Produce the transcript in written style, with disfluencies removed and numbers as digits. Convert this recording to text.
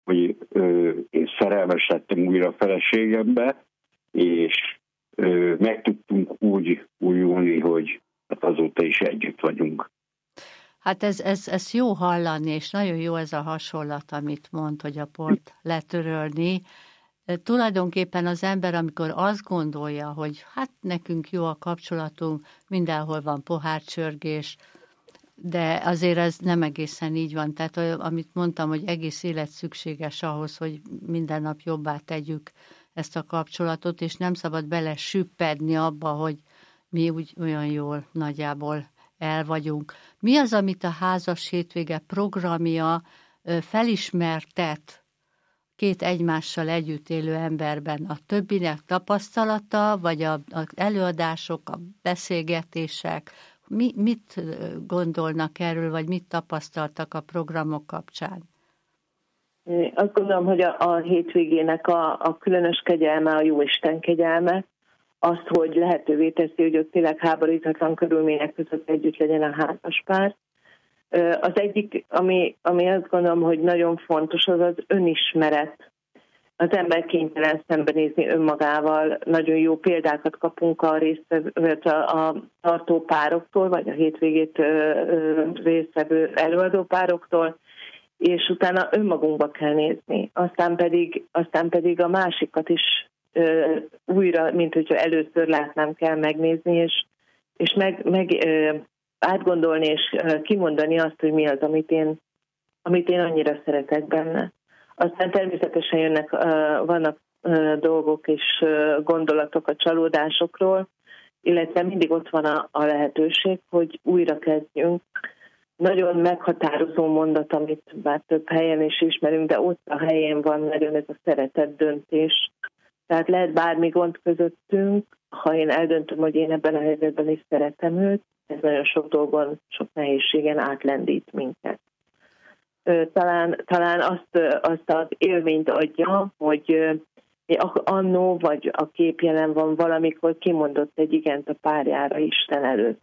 én szerelmes lettem újra a feleségembe, és meg tudtunk úgy újulni, hogy azóta is együtt vagyunk. Hát ez jó hallani, és nagyon jó ez a hasonlat, amit mond, hogy a port letörölni. Tulajdonképpen az ember, amikor azt gondolja, hogy hát nekünk jó a kapcsolatunk, mindenhol van pohárcsörgés, de azért ez nem egészen így van. Tehát amit mondtam, hogy egész élet szükséges ahhoz, hogy minden nap jobbá tegyük ezt a kapcsolatot, és nem szabad bele süppedni abba, hogy mi úgy olyan jól nagyjából el vagyunk. Mi az, amit a Házas Hétvége programja felismertet két egymással együtt élő emberben? A többinek tapasztalata, vagy az előadások, a beszélgetések? Mit gondolnak erről, vagy mit tapasztaltak a programok kapcsán? Azt gondolom, hogy a hétvégének a különös kegyelme, a Jóisten kegyelme, azt, hogy lehetővé teszi, hogy ott tényleg háborítatlan körülmények között együtt legyen a házaspár. Az egyik, ami azt gondolom, hogy nagyon fontos, az az önismeret. Az ember kénytelen szembenézni önmagával. Nagyon jó példákat kapunk a tartó pároktól, vagy a hétvégét résztvevő előadó pároktól, és utána önmagunkba kell nézni. Aztán pedig a másikat is újra, mint hogyha először látnám, kell megnézni, és átgondolni, és kimondani azt, hogy mi az, amit én annyira szeretek benne. Aztán természetesen vannak dolgok és gondolatok a csalódásokról, illetve mindig ott van a lehetőség, hogy újra kezdjünk. Nagyon meghatározó mondat, amit már több helyen is ismerünk, de ott a helyén van nagyon ez a szeretet döntés. Tehát lehet bármi gond közöttünk, ha én eldöntöm, hogy én ebben a helyzetben is szeretem őt, ez nagyon sok dolgon, sok nehézségen átlendít minket. Talán azt az élményt adja, hogy annó, vagy a kép jelen van valamikor kimondott egy igent a párjára Isten előtt.